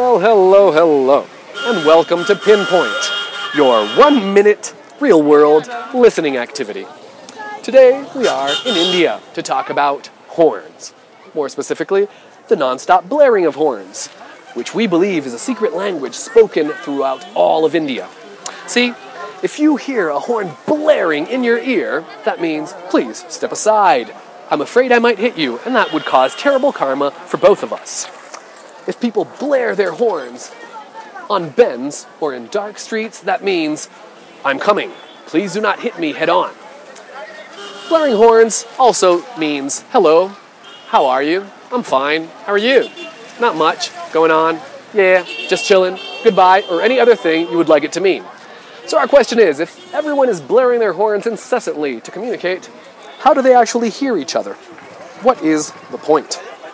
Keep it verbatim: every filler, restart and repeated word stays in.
Well, hello, hello, and welcome to Pinpoint, your one-minute, real-world listening activity. Today, we are in India to talk about horns. More specifically, the non-stop blaring of horns, which we believe is a secret language spoken throughout all of India. See, if you hear a horn blaring in your ear, that means, please step aside. I'm afraid I might hit you, and that would cause terrible karma for both of us. If people blare their horns on bends or in dark streets, that means, I'm coming. Please do not hit me head on. Blaring horns also means, hello, how are you? I'm fine. How are you? Not much going on. Yeah, just chilling. Goodbye, or any other thing you would like it to mean. So our question is, if everyone is blaring their horns incessantly to communicate, how do they actually hear each other? What is the point?